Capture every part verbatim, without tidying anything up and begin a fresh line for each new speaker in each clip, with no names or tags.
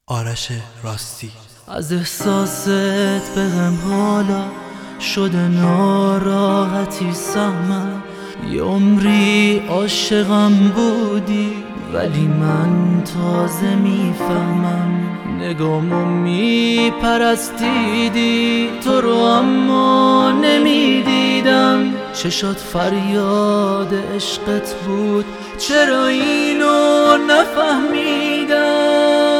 آرش راستی.
از احساست بهم حالا شده ناراحتی سهمم، یه عمری عاشقم بودی ولی من تازه میفهمم. نگامو میپرستیدی تو رو اما نمیدیدم، چشات فریاد عشقت بود چرا اینو نفهمیدم.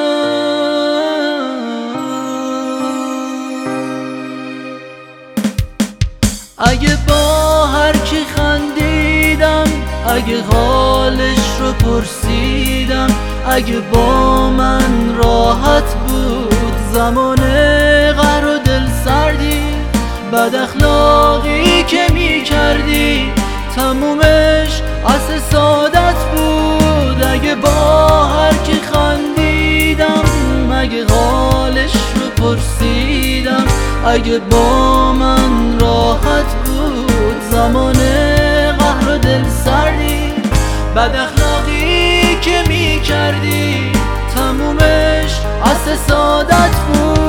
اگه با هر کی خندیدم، اگه حالش رو پرسیدم، اگه با من راحت بود زمان قهر و دل سردی، بد اخلاقی که می کردی تمومش از سعادت بود. اگه با هر کی خندیدم، اگه حالش رو پرسیدم، اگه با من راحت بود زمان قهر و دل سردی، بد اخلاقی که می کردی تمومش از سعادت بود.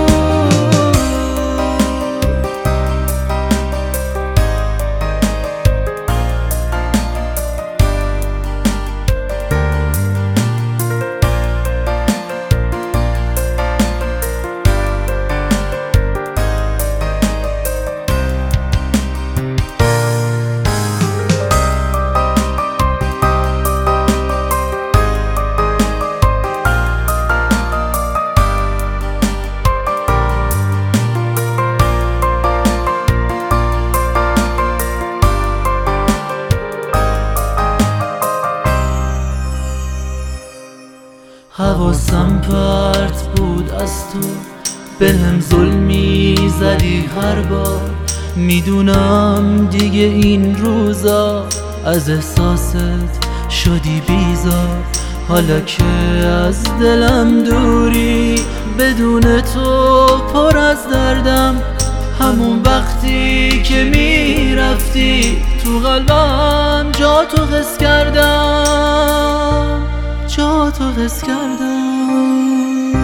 حواسم پرت بود از تو، بهم ظلمی زدی هر بار. میدونم دیگه این روزا از احساست شدی بیزار، حالا که از دلم دوری بدون تو پر از دردم. همون وقتی که میرفتی تو قلبم جا تو حس کردم، جا تو حس کردم.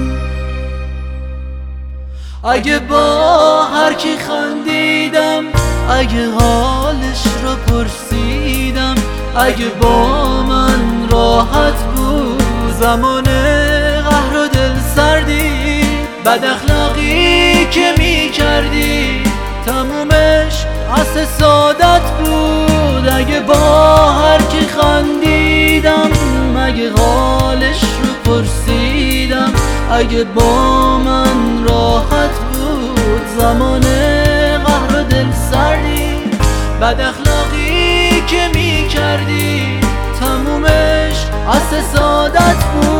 اگه با هر کی خندیدم، اگه حالش رو پرسیدم، اگه با من راحت بود زمان قهر و دل سردی، بد اخلاقی که می کردی تمومش از سعادت بود. اگه با هر کی خندیدم، اگه حالش رو پرسیدم، اگه با من راحت بود زمان قهر و دل سردی، بد اخلاقی که می کردی تمومش از سعادت بود.